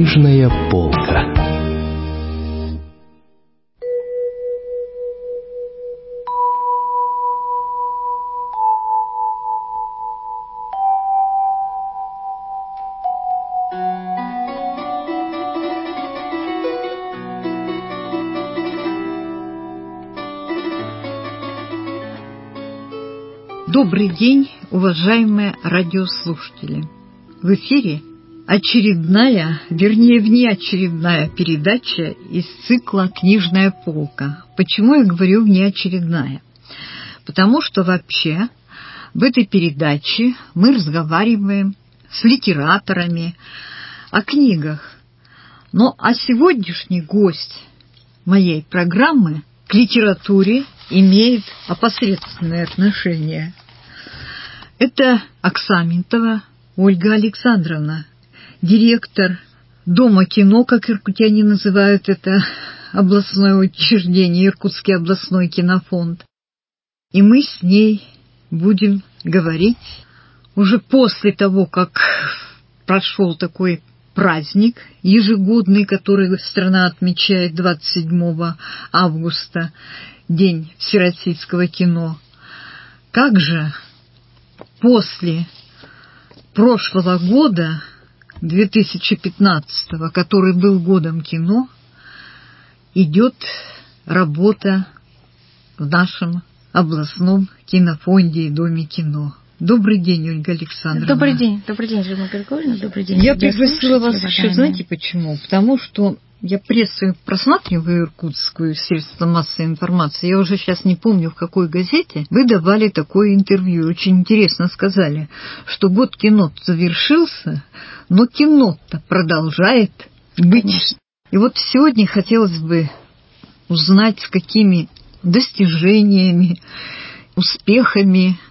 Книжная полка. Добрый день, уважаемые радиослушатели! В эфире очередная, вернее, внеочередная передача из цикла «Книжная полка». Почему я говорю «внеочередная»? Потому что вообще в этой передаче мы разговариваем с литераторами о книгах. А сегодняшний гость моей программы к литературе имеет опосредственное отношение. Это Аксамитова Ольга Александровна, директор Дома кино, как иркутяне называют это областное учреждение, Иркутский областной кинофонд. И мы с ней будем говорить уже после того, как прошел такой праздник ежегодный, который страна отмечает 27 августа, День всероссийского кино. Как же после прошлого года, 2015, который был годом кино, идет работа в нашем областном кинофонде и Доме кино. Добрый день, Ольга Александровна. Добрый день, Ирина Григорьевна, добрый день. Я пригласила вас еще, знаете почему? Потому что я прессу просматриваю иркутскую средства массовой информации. Я уже сейчас не помню, в какой газете вы давали такое интервью. Очень интересно сказали, что год кино завершился, но кино-то продолжает быть. Конечно. И вот сегодня хотелось бы узнать, с какими достижениями, успехами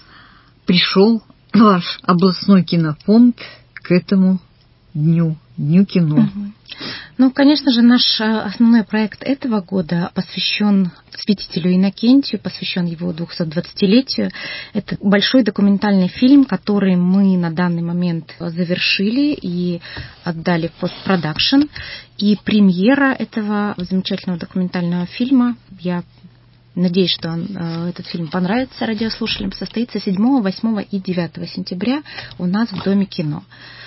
пришел ваш областной кинофонд к этому Дню кино. Конечно же, наш основной проект этого года посвящен святителю Иннокентию, посвящен его 220-летию. Это большой документальный фильм, который мы на данный момент завершили и отдали в постпродакшн. И премьера этого замечательного документального фильма, я надеюсь, что этот фильм понравится радиослушателям, состоится 7, 8 и 9 сентября у нас в Доме кино.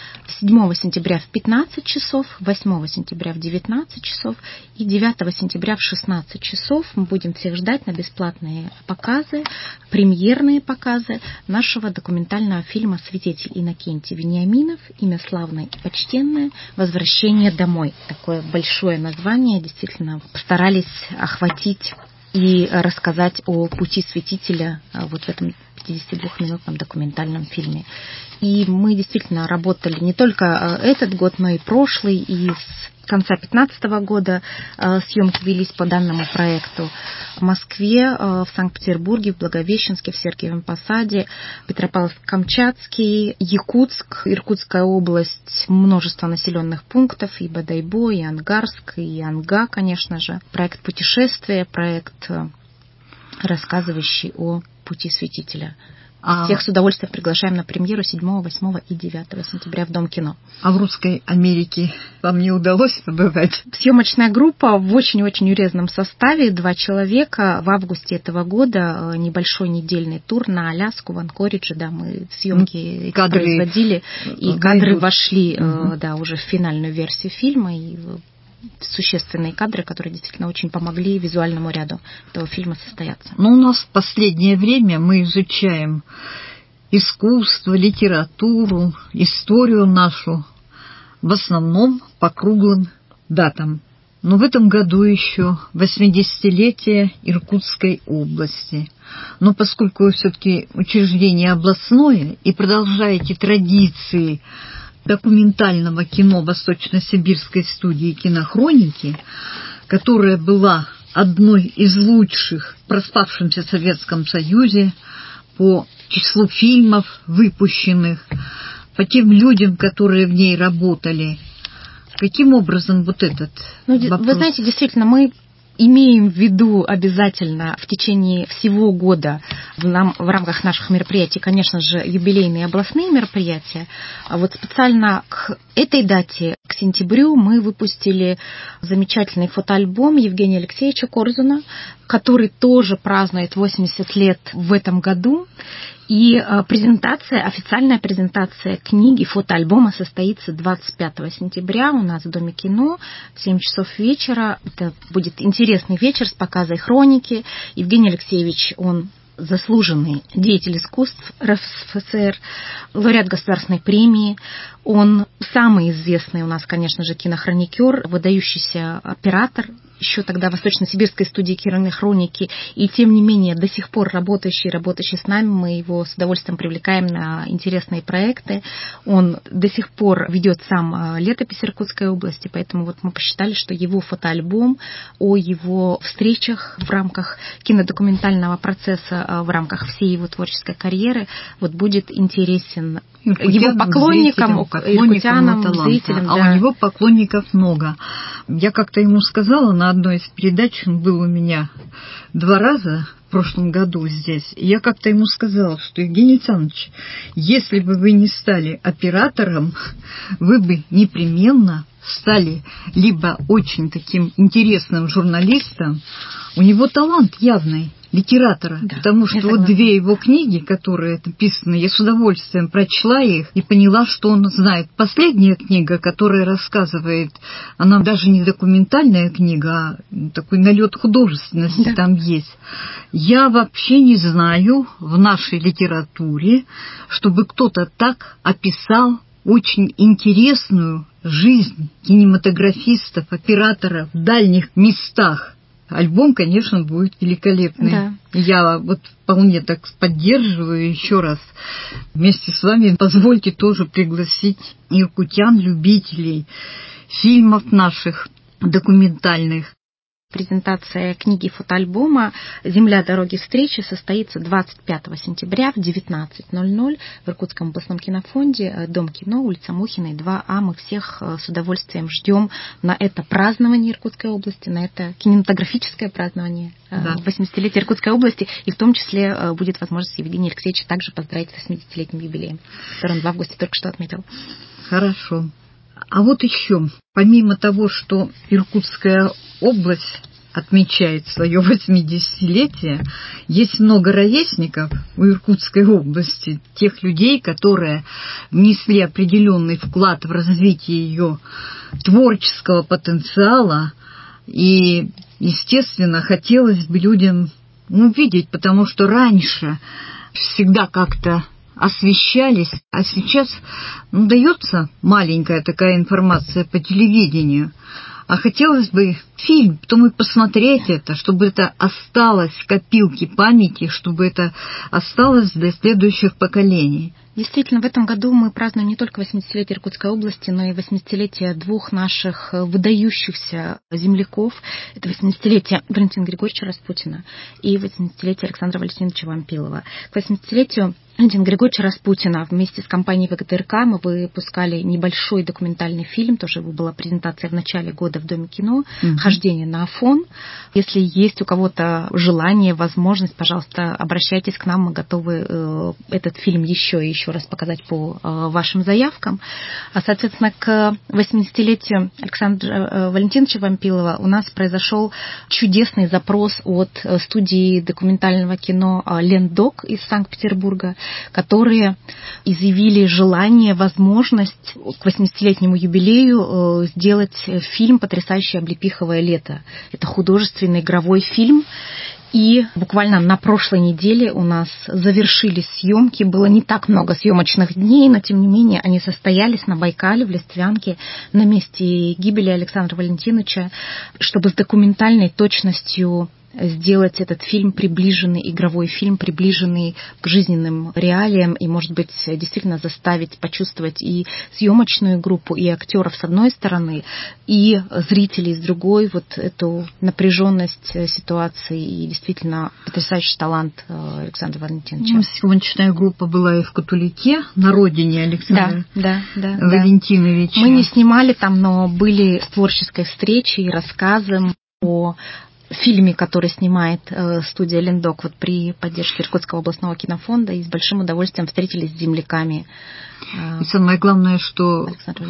7 сентября в 15 часов, 8 сентября в 19 часов и 9 сентября в 16 часов мы будем всех ждать на бесплатные показы, премьерные показы нашего документального фильма «Святитель Иннокентий Вениаминов. Имя славное и почтенное. Возвращение домой». Такое большое название, действительно постарались охватить и рассказать о пути святителя вот в этом 52-минутном документальном фильме. И мы действительно работали не только этот год, но и прошлый, и с конца 2015 года съемки велись по данному проекту в Москве, в Санкт-Петербурге, в Благовещенске, в Сергиевом Посаде, Петропавловск-Камчатский, Якутск, Иркутская область, множество населенных пунктов, и Бодайбо, и Ангарск, и Анга, конечно же. Проект путешествия, проект, рассказывающий о пути святителя. Всех с удовольствием приглашаем на премьеру 7, 8 и 9 сентября в Дом кино. А в Русской Америке вам не удалось побывать? Съемочная группа в очень-очень урезанном составе, 2 человека. В августе этого года небольшой недельный тур на Аляску, в Анкоридже. Да, мы съемки производили, и кадры вошли уже в финальную версию фильма. И существенные кадры, которые действительно очень помогли визуальному ряду этого фильма состояться. У нас в последнее время мы изучаем искусство, литературу, историю нашу, в основном по круглым датам. Но в этом году еще 80-летие Иркутской области. Но поскольку вы все-таки учреждение областное и продолжаете традиции документального кино Восточно-Сибирской студии «Кинохроники», которая была одной из лучших в проспавшемся Советском Союзе по числу фильмов, выпущенных, по тем людям, которые в ней работали. Каким образом вот этот вопрос? Вы знаете, действительно, мы имеем в виду обязательно в течение всего года в рамках наших мероприятий, конечно же, юбилейные областные мероприятия. А вот специально к этой дате, к сентябрю, мы выпустили замечательный фотоальбом Евгения Алексеевича Корзуна, который тоже празднует 80 лет в этом году. И официальная презентация книги, фотоальбома состоится 25 сентября у нас в Доме кино в 7 часов вечера. Это будет интересный вечер с показой хроники. Евгений Алексеевич, он заслуженный деятель искусств РСФСР, лауреат государственной премии. Он самый известный у нас, конечно же, кинохроникер, выдающийся оператор, еще тогда в Восточно-Сибирской студии кинохроники, и тем не менее до сих пор работающий с нами, мы его с удовольствием привлекаем на интересные проекты. Он до сих пор ведет сам летопись Иркутской области, поэтому вот мы посчитали, что его фотоальбом о его встречах в рамках кинодокументального процесса, в рамках всей его творческой карьеры, вот будет интересен его поклонникам, иркутянам, зрителям. А у него поклонников много. Я как-то ему сказала на одной из передач, он был у меня 2 раза в прошлом году здесь, и я как-то ему сказала, что, Евгений Александрович, если бы вы не стали оператором, вы бы непременно стали либо очень таким интересным журналистом, у него талант явный литератора, да, потому что вот 2 его книги, которые написаны, я с удовольствием прочла их и поняла, что он знает. Последняя книга, которая рассказывает, она даже не документальная книга, а такой налет художественности там есть. Я вообще не знаю в нашей литературе, чтобы кто-то так описал очень интересную жизнь кинематографистов, операторов в дальних местах. Альбом, конечно, будет великолепный. Да. Я вот вполне так поддерживаю. Еще раз вместе с вами позвольте тоже пригласить иркутян, любителей фильмов наших документальных. Презентация книги фотоальбома «Земля, дороги, встречи» состоится 25 сентября в 19:00 в Иркутском областном кинофонде, Дом кино, улица Мухиной, 2А. Мы всех с удовольствием ждем на это празднование Иркутской области, на это кинематографическое празднование 80-летия Иркутской области. И в том числе будет возможность Евгения Алексеевича также поздравить с 80-летним юбилеем, который он в августе только что отметил. Хорошо. А вот еще, помимо того, что Иркутская область отмечает свое 80-летие, есть много ровесников у Иркутской области, тех людей, которые внесли определенный вклад в развитие ее творческого потенциала. И, естественно, хотелось бы людям увидеть, потому что раньше всегда как-то освещались, а сейчас дается маленькая такая информация по телевидению. А хотелось бы фильм, потом и посмотреть это, чтобы это осталось в копилке памяти, чтобы это осталось для следующих поколений. Действительно, в этом году мы празднуем не только 80-летие Иркутской области, но и 80-летие 2 наших выдающихся земляков. Это 80-летие Валентина Григорьевича Распутина и 80-летие Александра Валентиновича Вампилова. К 80-летию Валентина Григорьевича Распутина вместе с компанией ВГТРК мы выпускали небольшой документальный фильм, тоже была презентация в начале года в Доме кино, «Хождение на Афон». Если есть у кого-то желание, возможность, пожалуйста, обращайтесь к нам, мы готовы этот фильм еще и еще раз показать по вашим заявкам. А, соответственно, к 80-летию Александра Валентиновича Вампилова у нас произошел чудесный запрос от студии документального кино «Лендок» из Санкт-Петербурга, которые изъявили желание, возможность к 80-летнему юбилею сделать фильм «Потрясающее облепиховое лето». Это художественный игровой фильм. И буквально на прошлой неделе у нас завершились съемки. Было не так много съемочных дней, но тем не менее они состоялись на Байкале, в Листвянке, на месте гибели Александра Валентиновича, чтобы с документальной точностью сделать этот фильм, приближенный, игровой фильм, приближенный к жизненным реалиям и, может быть, действительно заставить почувствовать и съемочную группу, и актеров с одной стороны, и зрителей с другой, вот эту напряженность ситуации и действительно потрясающий талант Александра Валентиновича. Съемочная группа была и в Катулике, на родине Александра Валентиновича. Мы не снимали там, но были с творческой встречей, рассказом о фильме, который снимает студия «Линдок» вот при поддержке Иркутского областного кинофонда, и с большим удовольствием встретились с земляками. И самое главное, что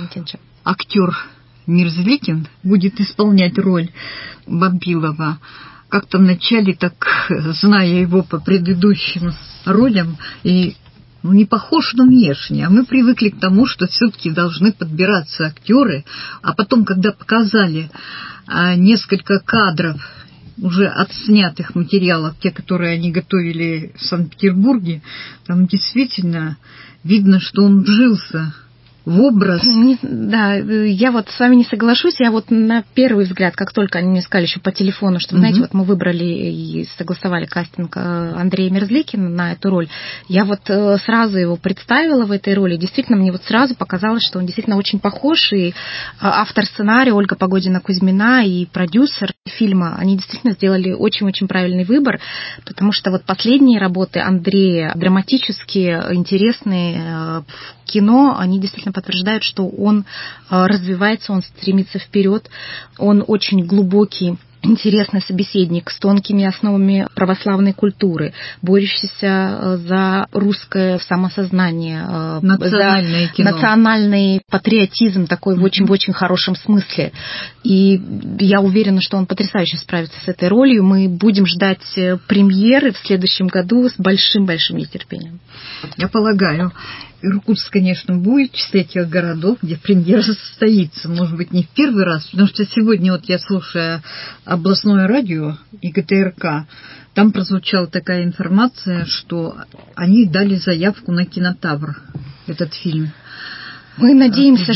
актер Мирзликин будет исполнять роль Бабилова. Как-то вначале, так зная его по предыдущим ролям, и не похож, но внешне. А мы привыкли к тому, что все-таки должны подбираться актеры. А потом, когда показали несколько кадров уже отснятых материалов, те, которые они готовили в Санкт-Петербурге, там действительно видно, что он вжился в образ. Да, я вот с вами не соглашусь. Я вот на первый взгляд, как только они мне сказали еще по телефону, что, знаете, вот мы выбрали и согласовали кастинг Андрея Мерзликина на эту роль, я вот сразу его представила в этой роли. Действительно, мне вот сразу показалось, что он действительно очень похож. И автор сценария Ольга Погодина-Кузьмина и продюсер фильма, они действительно сделали очень-очень правильный выбор, потому что вот последние работы Андрея, драматические, интересные, в кино, они действительно подтверждают, что он развивается, он стремится вперед, он очень глубокий, интересный собеседник с тонкими основами православной культуры, борющийся за русское самосознание, национальное за кино. Национальный патриотизм такой в очень-очень хорошем смысле. И я уверена, что он потрясающе справится с этой ролью. Мы будем ждать премьеры в следующем году с большим-большим нетерпением. Я полагаю, Иркутск, конечно, будет в числе тех городов, где премьера состоится. Может быть, не в первый раз, потому что сегодня вот я слушаю областное радио и ГТРК, там прозвучала такая информация, что они дали заявку на «Кинотавр», этот фильм. Мы надеемся,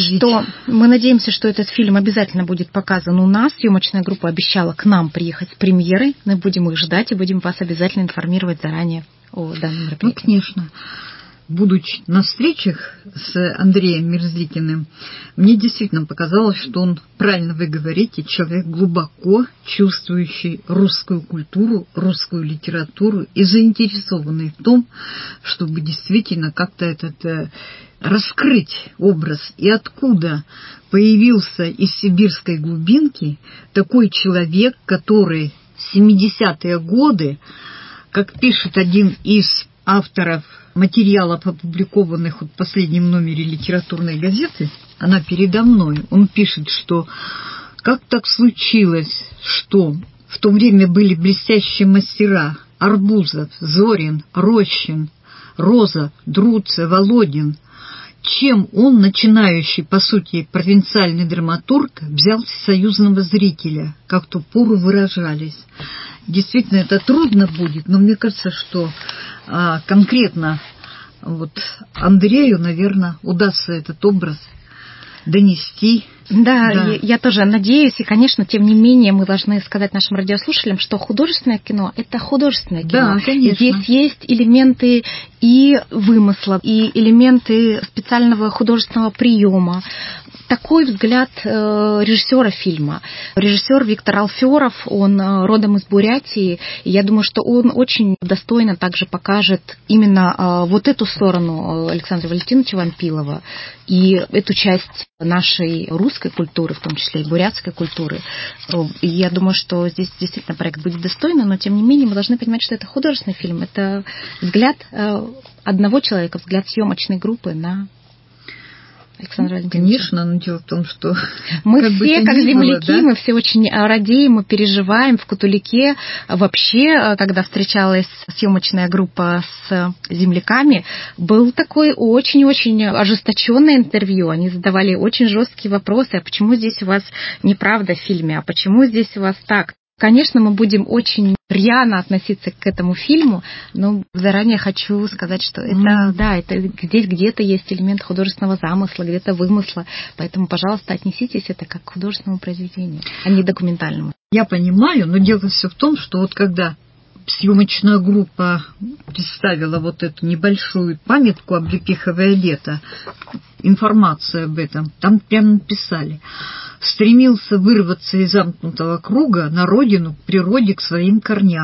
что этот фильм обязательно будет показан у нас. Съемочная группа обещала к нам приехать с премьерой. Мы будем их ждать и будем вас обязательно информировать заранее о данном мероприятии. Ну, конечно. Будучи на встречах с Андреем Мерзликиным, мне действительно показалось, что он, правильно вы говорите, человек глубоко чувствующий русскую культуру, русскую литературу и заинтересованный в том, чтобы действительно как-то раскрыть образ. И откуда появился из сибирской глубинки такой человек, который в 70-е годы, как пишет один из авторов материалов, опубликованных в последнем номере литературной газеты, она передо мной, он пишет, что как так случилось, что в то время были блестящие мастера Арбузов, Зорин, Рощин, Роза, Друце, Володин. Чем он, начинающий, по сути, провинциальный драматург, взял союзного зрителя, как в ту пору выражались. Действительно, это трудно будет, но мне кажется, что конкретно вот Андрею, наверное, удастся этот образ донести. Да, я тоже надеюсь. И, конечно, тем не менее, мы должны сказать нашим радиослушателям, что художественное кино – это художественное кино. Да, конечно. Здесь есть элементы и вымысла, и элементы специального художественного приема. Такой взгляд режиссера фильма. Режиссер Виктор Алферов, он родом из Бурятии, и я думаю, что он очень достойно также покажет именно вот эту сторону Александра Валентиновича Вампилова и эту часть нашей русской культуры, в том числе и бурятской культуры. И я думаю, что здесь действительно проект будет достойный, но тем не менее мы должны понимать, что это художественный фильм, это взгляд одного человека, взгляд съемочной группы на Александра Валентиновича. Конечно, но дело в том, что мы все, как земляки, было, да? Мы все очень радеем, мы переживаем. В Кутулике вообще, когда встречалась съемочная группа с земляками, был такой очень-очень ожесточенное интервью. Они задавали очень жесткие вопросы. А почему здесь у вас неправда в фильме? А почему здесь у вас так? Конечно, мы будем очень рьяно относиться к этому фильму, но заранее хочу сказать, что это здесь где-то есть элемент художественного замысла, где-то вымысла, поэтому, пожалуйста, отнеситесь это как к художественному произведению, а не документальному. Я понимаю, но дело все в том, что вот когда съемочная группа представила вот эту небольшую памятку «Облепиховое лето», информацию об этом, там прямо написали: стремился вырваться из замкнутого круга на родину, к природе, к своим корням.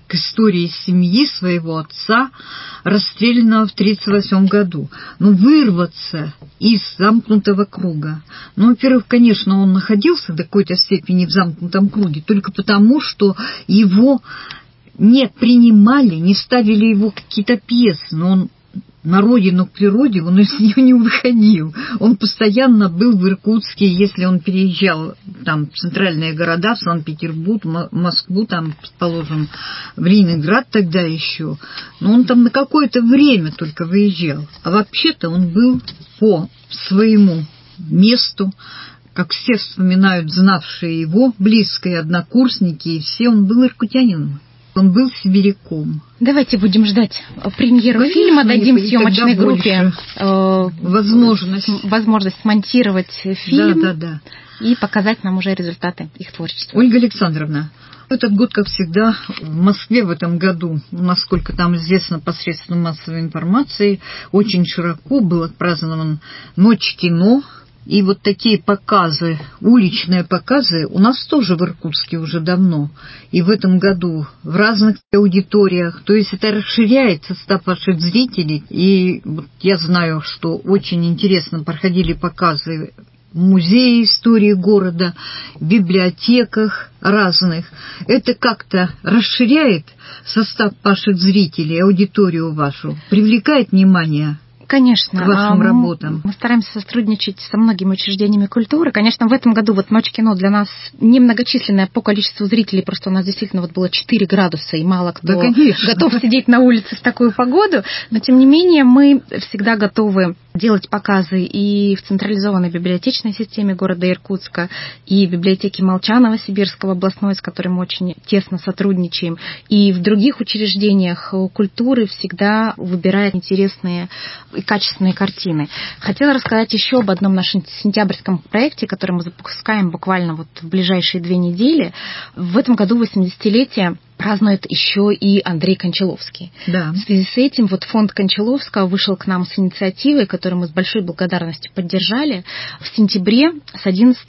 к истории семьи своего отца, расстрелянного в 1938 году. Но вырваться из замкнутого круга. Ну, во-первых, конечно, он находился до какой-то степени в замкнутом круге, только потому, что его не принимали, не ставили его какие-то пьесы, но он на родину, к природе, он из нее не выходил. Он постоянно был в Иркутске, если он переезжал там, в центральные города, в Санкт-Петербург, Москву, там, предположим, в Ленинград тогда еще. Но он там на какое-то время только выезжал. А вообще-то он был по своему месту, как все вспоминают, знавшие его, близкие однокурсники, и все, он был иркутянином. Он был сибиряком. Давайте будем ждать премьеру фильма, дадим съемочной группе возможность смонтировать фильм и показать нам уже результаты их творчества. Ольга Александровна, этот год, как всегда, в Москве в этом году, насколько там известно посредством массовой информации, очень широко был отпразднован Ночь кино. И вот такие показы, уличные показы, у нас тоже в Иркутске уже давно. И в этом году в разных аудиториях. То есть это расширяет состав ваших зрителей. И вот я знаю, что очень интересно проходили показы в музее истории города, в библиотеках разных. Это как-то расширяет состав ваших зрителей, аудиторию вашу, привлекает внимание. Конечно, к вашим работам. Мы стараемся сотрудничать со многими учреждениями культуры. Конечно, в этом году вот «Ночь кино» для нас немногочисленная по количеству зрителей, просто у нас действительно вот было 4 градуса, и мало кто готов сидеть на улице в такую погоду. Но, тем не менее, мы всегда готовы делать показы и в централизованной библиотечной системе города Иркутска, и в библиотеке Молчанова-Сибирского областной, с которой мы очень тесно сотрудничаем, и в других учреждениях культуры всегда выбирают интересные и качественные картины. Хотела рассказать еще об одном нашем сентябрьском проекте, который мы запускаем буквально вот в ближайшие 2 недели. В этом году 80-летие празднует еще и Андрей Кончаловский. Да. В связи с этим вот фонд Кончаловского вышел к нам с инициативой, которую мы с большой благодарностью поддержали. В сентябре с 11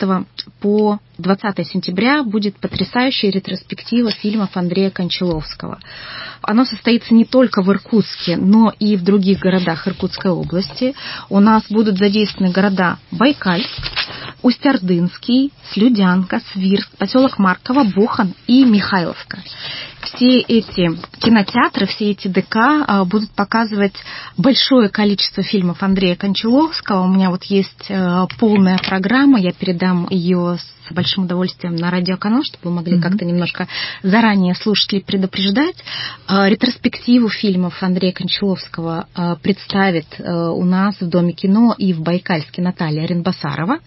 по 20 сентября будет потрясающая ретроспектива фильмов Андрея Кончаловского. Оно состоится не только в Иркутске, но и в других городах Иркутской области. У нас будут задействованы города Байкальск, Усть-Ордынский, Слюдянка, Свирск, поселок Марково, Бохан и Михайловка. Все эти кинотеатры, все эти ДК будут показывать большое количество фильмов Андрея Кончаловского. У меня вот есть полная программа, я передам ее с большим удовольствием на радиоканал, чтобы вы могли как-то немножко заранее слушателей предупреждать. Ретроспективу фильмов Андрея Кончаловского представит у нас в Доме кино и в Байкальске Наталья Ренбасарова.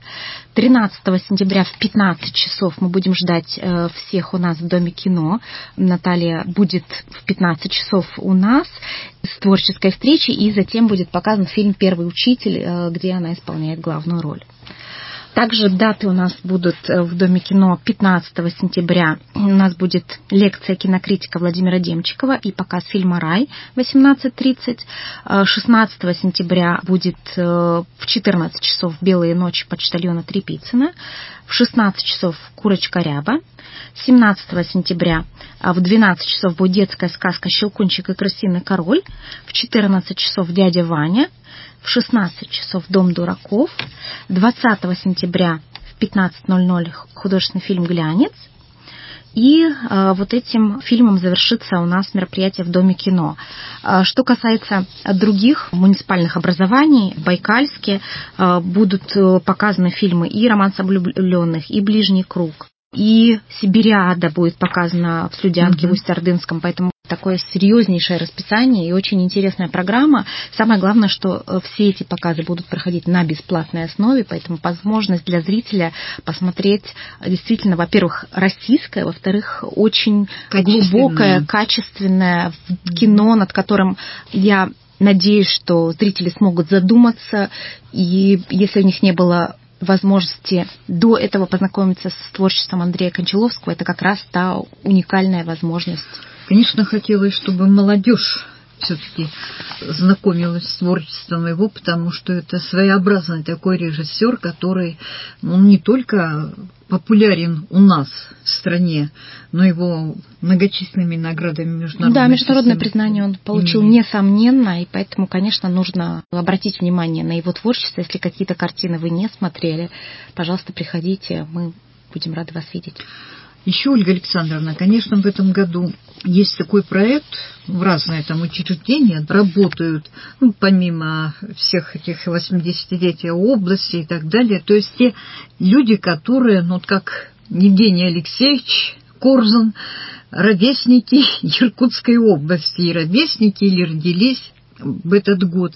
13 сентября в 15 часов мы будем ждать всех у нас в Доме кино. Наталья будет в 15 часов у нас с творческой встречи, и затем будет показан фильм «Первый учитель», где она исполняет главную роль. Также даты у нас будут в Доме кино 15 сентября. У нас будет лекция кинокритика Владимира Демчикова и показ фильма «Рай» в 18:30. 16 сентября будет в 14 часов «Белые ночи» почтальона Трепицына. В 16 часов «Курочка Ряба». 17 сентября в 12 часов будет детская сказка «Щелкунчик и крысиный король». В 14 часов «Дядя Ваня». В 16 часов «Дом дураков». 20 сентября в 15:00 художественный фильм «Глянец». И вот этим фильмом завершится у нас мероприятие в Доме кино. Что касается других муниципальных образований, в Байкальске будут показаны фильмы и «Романс о влюбленных», и «Ближний круг», и «Сибириада» будет показана в Слюдянке, в Усть-Ордынском, поэтому такое серьезнейшее расписание и очень интересная программа. Самое главное, что все эти показы будут проходить на бесплатной основе, поэтому возможность для зрителя посмотреть действительно, во-первых, российское, во-вторых, очень глубокое, качественное кино, над которым я надеюсь, что зрители смогут задуматься, и если у них не было возможности до этого познакомиться с творчеством Андрея Кончаловского, это как раз та уникальная возможность. Конечно, хотелось, чтобы молодежь все-таки знакомилась с творчеством его, потому что это своеобразный такой режиссер, который не только популярен у нас в стране, но его многочисленными наградами международными. Да, международное признание он получил несомненно, и поэтому, конечно, нужно обратить внимание на его творчество. Если какие-то картины вы не смотрели, пожалуйста, приходите, мы будем рады вас видеть. Еще, Ольга Александровна, конечно, в этом году есть такой проект, разные там учреждения работают, помимо всех этих 80-летия области и так далее, то есть те люди, которые, как Евгений Алексеевич Корзун, ровесники Иркутской области, и ровесники, или родились в этот год.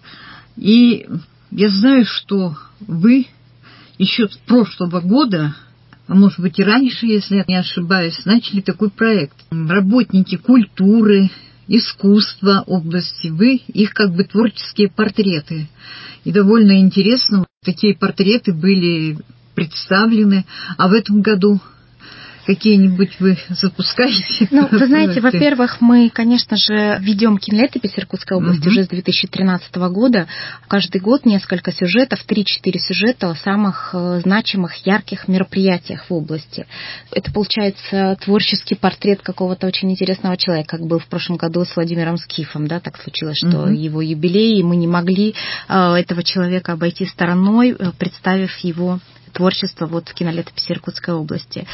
И я знаю, что вы еще с прошлого года, а может быть и раньше, если я не ошибаюсь, начали такой проект. Работники культуры, искусства области, вы их творческие портреты. И довольно интересно, такие портреты были представлены. А в этом году какие-нибудь вы запускаете? Вы знаете, во-первых, мы, конечно же, ведем кинолетопись Иркутской области уже с 2013 года. Каждый год несколько сюжетов, 3-4 сюжета о самых значимых, ярких мероприятиях в области. Это, получается, творческий портрет какого-то очень интересного человека, как был в прошлом году с Владимиром Скифом. Да, так случилось, что его юбилей, и мы не могли этого человека обойти стороной, представив его творчество в кинолетописи Иркутской области.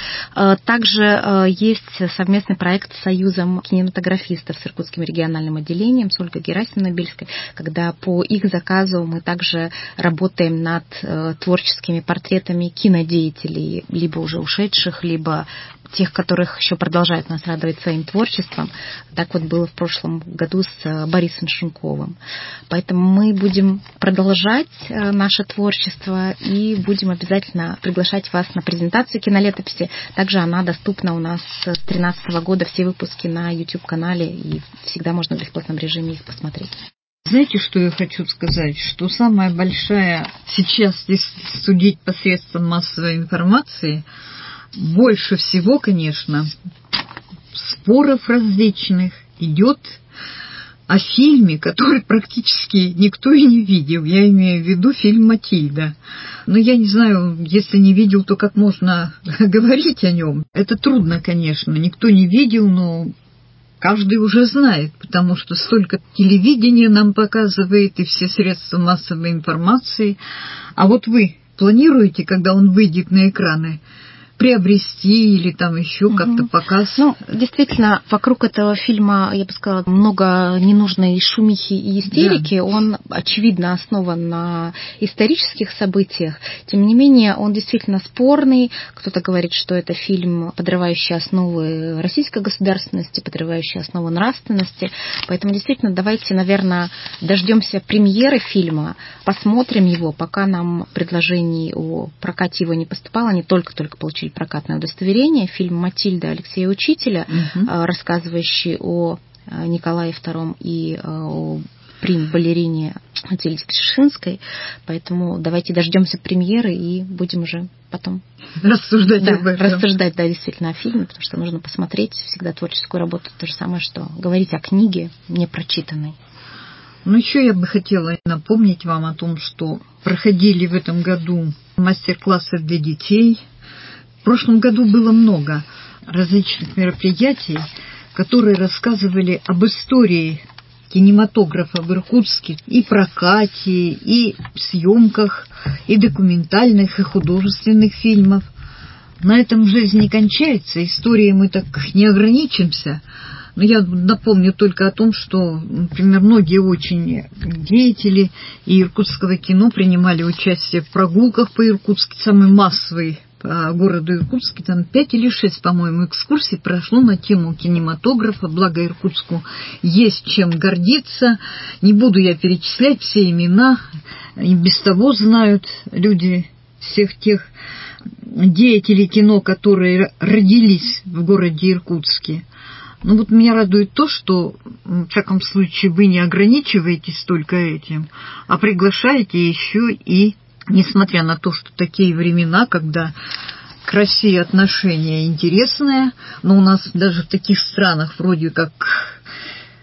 Также есть совместный проект с Союзом кинематографистов с Иркутским региональным отделением, с Ольгой Герасимовной-Бельской, когда по их заказу мы также работаем над творческими портретами кинодеятелей, либо уже ушедших, либо тех, которых еще продолжают нас радовать своим творчеством. Так было в прошлом году с Борисом Шинковым. Поэтому мы будем продолжать наше творчество и будем обязательно приглашать вас на презентацию кинолетописи. Также она доступна у нас с 2013 года, все выпуски на YouTube-канале, и всегда можно в бесплатном режиме их посмотреть. Знаете, что я хочу сказать? Что самая большая сейчас, если судить посредством массовой информации, больше всего, конечно, споров различных идет о фильме, который практически никто и не видел. Я имею в виду фильм «Матильда». Но я не знаю, если не видел, то как можно говорить о нем? Это трудно, конечно. Никто не видел, но каждый уже знает, потому что столько телевидения нам показывает и все средства массовой информации. А вы планируете, когда он выйдет на экраны, приобрести или там еще как-то показ? Действительно, вокруг этого фильма, я бы сказала, много ненужной шумихи и истерики. Да. Он, очевидно, основан на исторических событиях. Тем не менее, он действительно спорный. Кто-то говорит, что это фильм, подрывающий основы российской государственности, подрывающий основы нравственности. Поэтому, действительно, давайте, наверное, дождемся премьеры фильма, посмотрим его, пока нам предложений о прокате его не поступало. Они только-только получили прокатное удостоверение. Фильм «Матильда» Алексея Учителя, рассказывающий о Николае II и о балерине Матильде Кшишинской. Поэтому давайте дождемся премьеры и будем уже потом рассуждать об этом. Рассуждать, действительно, о фильме, потому что нужно посмотреть всегда творческую работу. То же самое, что говорить о книге непрочитанной. Еще я бы хотела напомнить вам о том, что проходили в этом году мастер-классы для детей. В прошлом году было много различных мероприятий, которые рассказывали об истории кинематографа в Иркутске, и прокате, и съемках, и документальных, и художественных фильмов. На этом жизнь не кончается, историей мы так не ограничимся. Но я напомню только о том, что, например, многие очень деятели и иркутского кино принимали участие в прогулках по Иркутске, самый массовый по городу Иркутске, там 5 или 6, по-моему, экскурсий прошло на тему кинематографа, благо Иркутску есть чем гордиться. Не буду я перечислять все имена, и без того знают люди всех тех деятелей кино, которые родились в городе Иркутске. Меня радует то, что, в всяком случае, вы не ограничиваетесь только этим, а приглашаете еще и, несмотря на то, что такие времена, когда к России отношение интересное, но у нас даже в таких странах, вроде как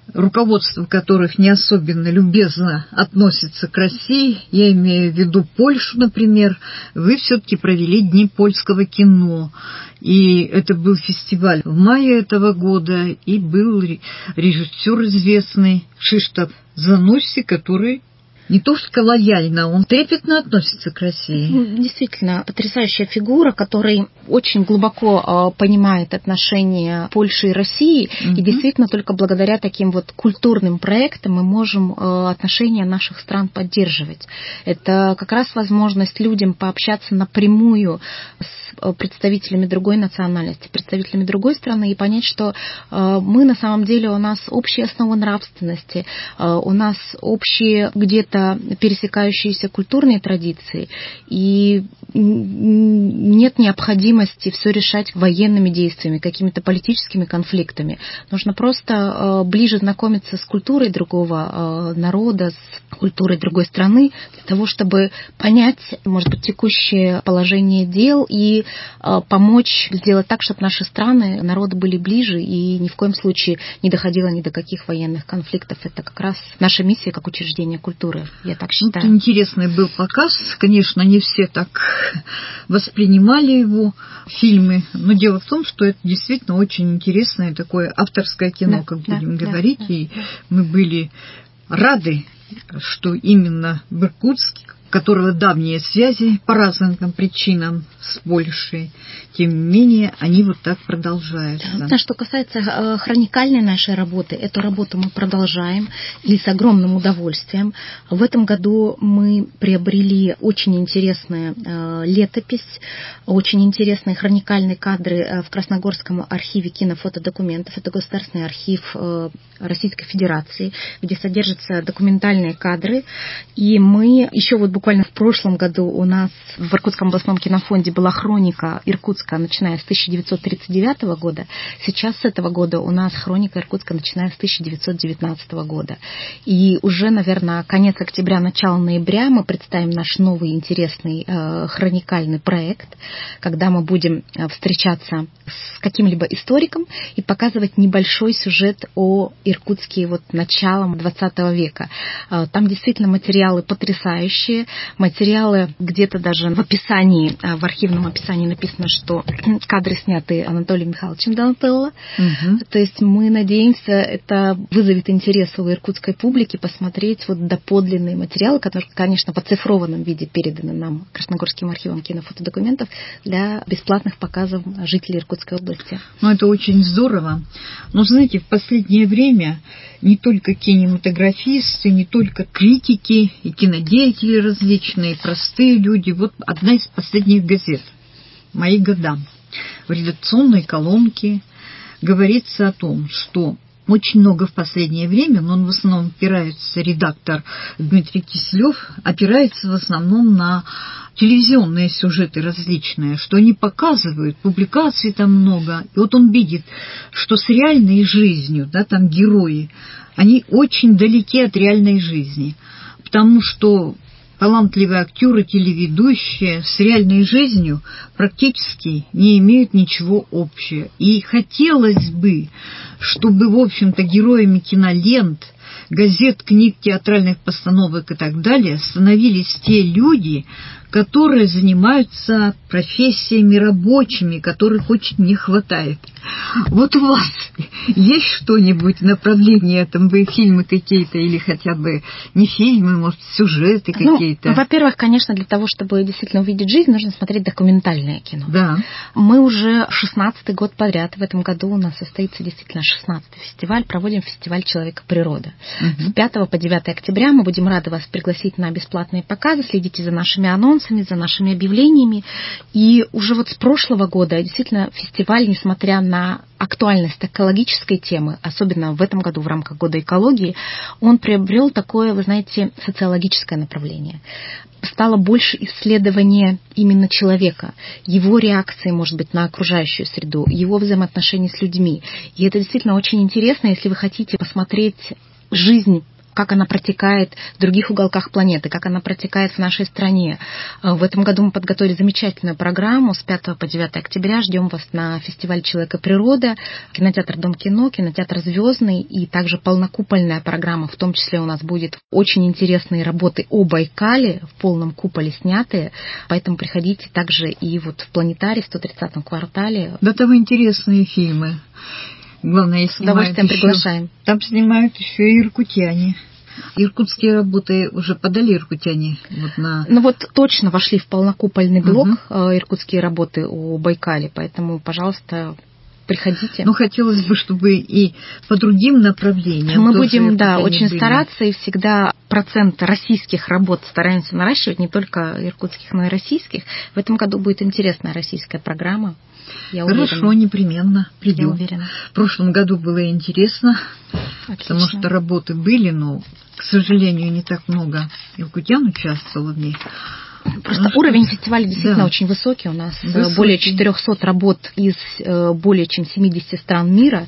руководство которых не особенно любезно относится к России, я имею в виду Польшу, например, вы все-таки провели Дни польского кино. И это был фестиваль в мае этого года, и был режиссер известный Кшиштоф Занусси, который не только лояльно, он трепетно относится к России. Действительно, потрясающая фигура, который очень глубоко понимает отношения Польши и России. И действительно, только благодаря таким вот культурным проектам мы можем отношения наших стран поддерживать. Это как раз возможность людям пообщаться напрямую с представителями другой национальности, представителями другой страны и понять, что мы на самом деле, у нас общие основы нравственности, у нас общие где-то пересекающиеся культурные традиции, и нет необходимости все решать военными действиями, какими-то политическими конфликтами. Нужно просто ближе знакомиться с культурой другого народа, с культурой другой страны, для того, чтобы понять, может быть, текущее положение дел и помочь сделать так, чтобы наши страны, народы были ближе и ни в коем случае не доходило ни до каких военных конфликтов. Это как раз наша миссия как учреждение культуры, я так считаю. Это интересный был показ. Конечно, не все так воспринимали его, фильмы, но дело в том, что это действительно очень интересное такое авторское кино, как будем говорить, и мы были рады, что именно в Иркутске, у которого давние связи по разным причинам с Польшей, тем не менее, они вот так продолжаются. Что касается хроникальной нашей работы, эту работу мы продолжаем и с огромным удовольствием. В этом году мы приобрели очень интересную летопись, очень интересные хроникальные кадры в Красногорском архиве кинофотодокументов. Это государственный архив Российской Федерации, где содержатся документальные кадры. И мы еще вот буквально в прошлом году у нас в Иркутском областном кинофонде была хроника Иркутска, начиная с 1939 года. Сейчас с этого года у нас хроника Иркутска, начиная с 1919 года. И уже, наверное, конец октября, начало ноября мы представим наш новый интересный хроникальный проект, когда мы будем встречаться с каким-либо историком и показывать небольшой сюжет о Иркутске вот началом 20 века. Там действительно материалы потрясающие, материалы где-то даже в описании, в архивном описании написано, что кадры сняты Анатолием Михайловичем Донателло. То есть мы надеемся, это вызовет интерес у иркутской публики посмотреть вот доподлинные материалы, которые, конечно, в оцифрованном виде переданы нам Красногорским архивом кинофотодокументов для бесплатных показов жителей Иркутской области. Ну, это очень здорово. Но, знаете, в последнее время не только кинематографисты, не только критики и кинодеятели различные, простые люди. Вот одна из последних газет «Мои года». В редакционной колонке говорится о том, что очень много в последнее время, но он в основном опирается, редактор Дмитрий Киселев, опирается в основном на телевизионные сюжеты различные, что они показывают, публикаций там много. И вот он видит, что с реальной жизнью, да, там герои, они очень далеки от реальной жизни, потому что талантливые актеры, телеведущие с реальной жизнью практически не имеют ничего общего. И хотелось бы, чтобы, в общем-то, героями кинолент, газет, книг, театральных постановок и так далее становились те люди, которые занимаются профессиями рабочими, которых очень не хватает. Вот у вас есть что-нибудь направление, там вы фильмы какие-то или хотя бы не фильмы, может, сюжеты какие-то? Ну, во-первых, конечно, для того, чтобы действительно увидеть жизнь, нужно смотреть документальное кино. Да. Мы уже 16-й год подряд, в этом году у нас состоится действительно 16-й фестиваль, проводим фестиваль «Человека-природа». С 5 по 9 октября мы будем рады вас пригласить на бесплатные показы, следите за нашими анонсами, за нашими объявлениями. И уже вот с прошлого года действительно фестиваль, несмотря на актуальность экологической темы, особенно в этом году в рамках Года экологии, он приобрел такое, вы знаете, социологическое направление. Стало больше исследования именно человека, его реакции, может быть, на окружающую среду, его взаимоотношения с людьми. И это действительно очень интересно, если вы хотите посмотреть жизнь как она протекает в других уголках планеты, как она протекает в нашей стране. В этом году мы подготовили замечательную программу с 5 по 9 октября. Ждем вас на фестиваль «Человек и природа», кинотеатр «Дом кино», кинотеатр «Звездный» и также полнокупольная программа. В том числе у нас будет очень интересные работы о Байкале, в полном куполе снятые. Поэтому приходите также и вот в планетарий в 130-м квартале. Да, там интересные фильмы. Главное, с удовольствием приглашаем. Там снимают еще и иркутяне. Иркутские работы уже подали иркутяне? Ну вот точно вошли в полнокупольный блок иркутские работы о Байкале, поэтому, пожалуйста, приходите. Ну, хотелось бы, чтобы и по другим направлениям. Мы будем, да, очень стараться, и всегда процент российских работ стараемся наращивать, не только иркутских, но и российских. В этом году будет интересная российская программа. Хорошо, непременно придем. Я уверена. В прошлом году было интересно, потому что работы были, но, к сожалению, не так много иркутян участвовало в них. Просто уровень фестиваля действительно очень высокий. У нас более 400 работ из более чем 70 стран мира,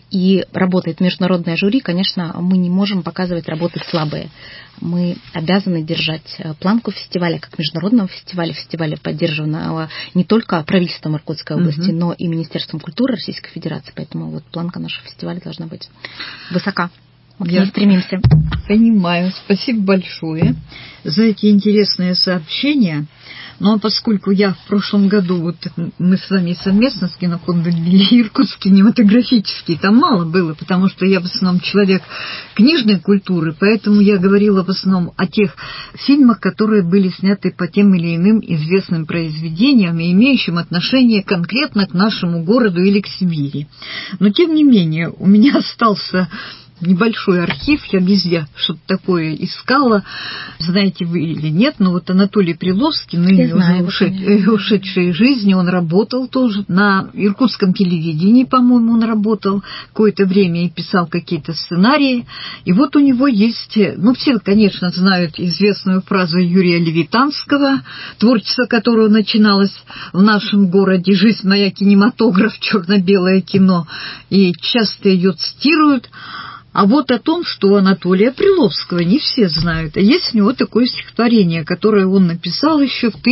и работает международное жюри. Конечно, мы не можем показывать работы слабые. Мы обязаны держать планку фестиваля, как международного фестиваля, поддержанного не только правительством Иркутской области, но и Министерством культуры Российской Федерации. Поэтому вот планка нашего фестиваля должна быть высока. Мы к ней стремимся. Понимаю. Спасибо большое за эти интересные сообщения. Ну, а поскольку я в прошлом году, вот мы с вами совместно с кинофондом вели Иркутск кинематографический, там мало было, потому что я в основном человек книжной культуры, поэтому я говорила в основном о тех фильмах, которые были сняты по тем или иным известным произведениям и имеющим отношение конкретно к нашему городу или к Сибири. Но, тем не менее, у меня остался небольшой архив, я везде что-то такое искала, знаете вы или нет, но вот Анатолий Приловский, ныне уже ушедший из жизни, он работал тоже на иркутском телевидении, по-моему, он работал какое-то время и писал какие-то сценарии, и вот у него есть, ну, все, конечно, знают известную фразу Юрия Левитанского, творчество которого начиналось в нашем городе, «Жизнь моя кинематограф, черно-белое кино», и часто ее цитируют. А вот о том, что у Анатолия Приловского не все знают. А есть у него такое стихотворение, которое он написал еще в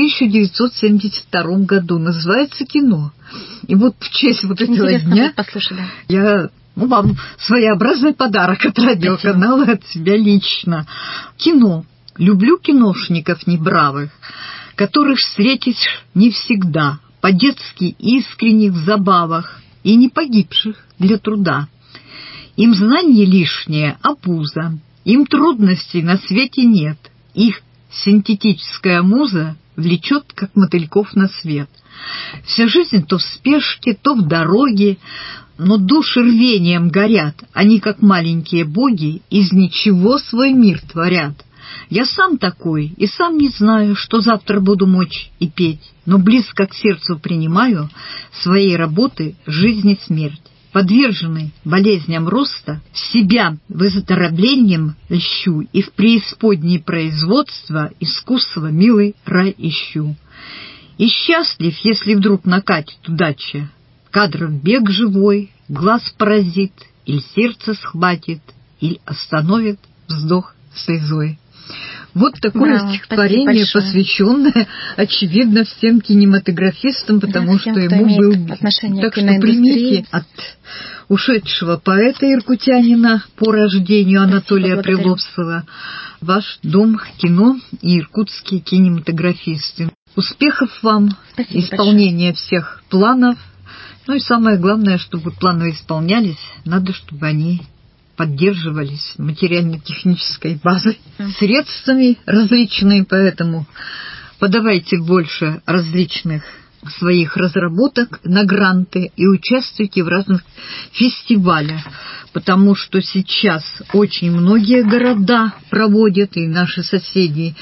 1972 году. Называется «Кино». И вот в честь вот этого дня я вам своеобразный подарок от радиоканала, от себя лично. Кино. Люблю киношников небравых, которых встретишь не всегда, по-детски искренних в забавах и не погибших для труда. Им знание лишнее — обуза, им трудностей на свете нет, их синтетическая муза влечет, как мотыльков на свет. Вся жизнь то в спешке, то в дороге, но души рвением горят, они, как маленькие боги, из ничего свой мир творят. Я сам такой, и сам не знаю, что завтра буду мочь и петь, но близко к сердцу принимаю своей работы жизнь и смерть. Подверженный болезням роста, себя выздоровлением льщу, и в преисподней производства искусства милый рай ищу. И счастлив, если вдруг накатит удача, кадров бег живой, глаз поразит, или сердце схватит, или остановит вздох слезой. Вот такое стихотворение, посвященное, очевидно, всем кинематографистам, потому что ему был... Так что примите от ушедшего поэта иркутянина по рождению Анатолия Приловского ваш дом кино и иркутские кинематографисты. Успехов вам, исполнения всех планов. Ну и самое главное, чтобы планы исполнялись, надо, чтобы они поддерживались материально-технической базой, средствами различными, поэтому подавайте больше различных своих разработок на гранты и участвуйте в разных фестивалях, потому что сейчас очень многие города проводят, и наши соседи,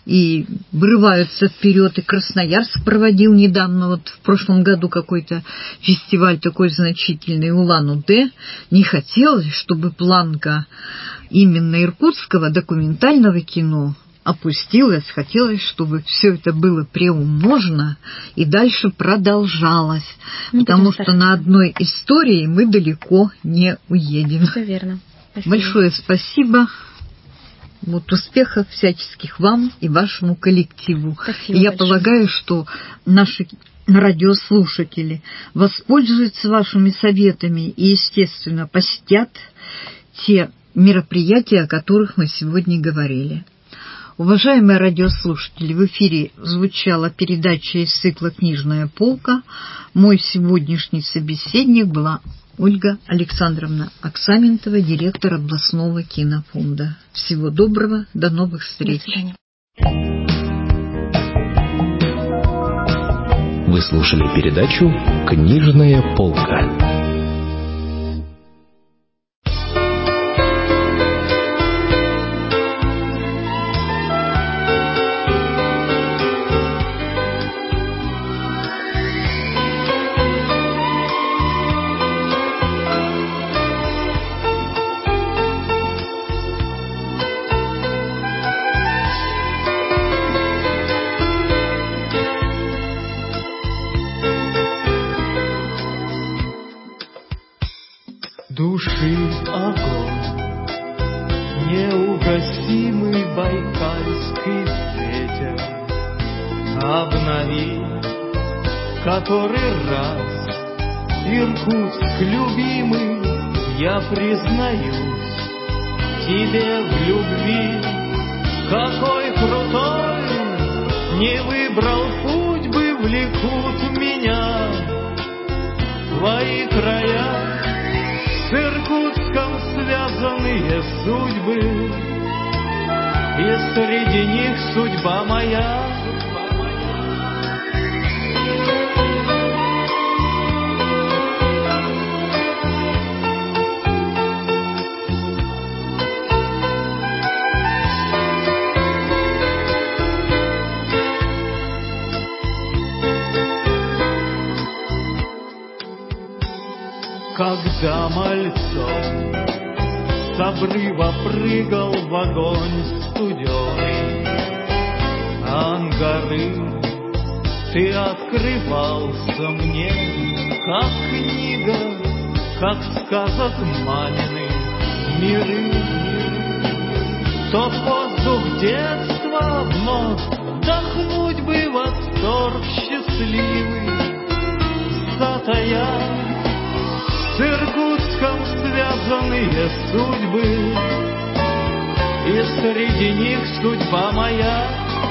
и вырываются вперед, и Красноярск проводил недавно, вот в прошлом году какой-то фестиваль такой значительный, Улан-Удэ. Не хотелось, чтобы планка именно иркутского документального кино опустилась, хотелось, чтобы все это было приумножено и дальше продолжалось, потому что на одной истории мы далеко не уедем. Все верно. Спасибо. Большое спасибо. Вот успехов всяческих вам и вашему коллективу. Спасибо и я большое. полагаю, что наши радиослушатели воспользуются вашими советами и, естественно, посетят те мероприятия, о которых мы сегодня говорили. Уважаемые радиослушатели, в эфире звучала передача из цикла «Книжная полка». Мой сегодняшний собеседник была Ольга Александровна Аксаментова, директор областного кинофонда. Всего доброго, до новых встреч. До свидания. Вы слушали передачу «Книжная полка». Души огонь, неугасимый байкальский ветер, обнови который раз Иркутск любимый, я признаюсь тебе в любви. Какой крутой, не выбрал путь бы, влекут меня твои края. С Иркутском связанные судьбы, и среди них судьба моя. Когда мальцом с обрыва прыгал в огонь студеный, ангары ты открывался мне, как книга, как сказок маминых миры. Тот воздух детства вновь вдохнуть бы, восторг счастливый, затая с Иркутском связанные судьбы, и среди них судьба моя.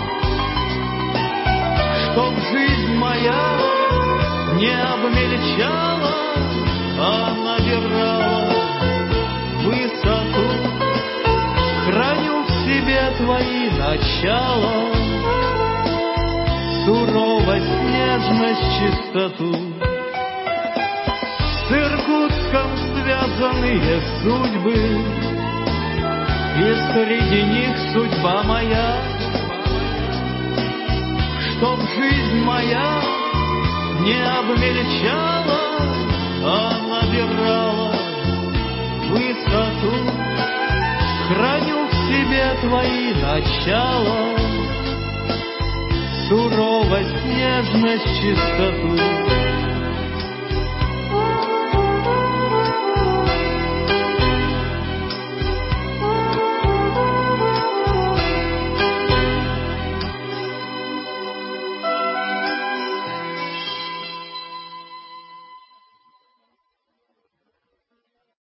Чтоб жизнь моя не обмельчала, а набирала высоту, храню в себе твои начала, суровость, нежность, чистоту. С Иркутском связанные судьбы, и среди них судьба моя. Чтоб жизнь моя не обмельчала, а набирала высоту, храню в себе твои начала, суровость, нежность, чистоту.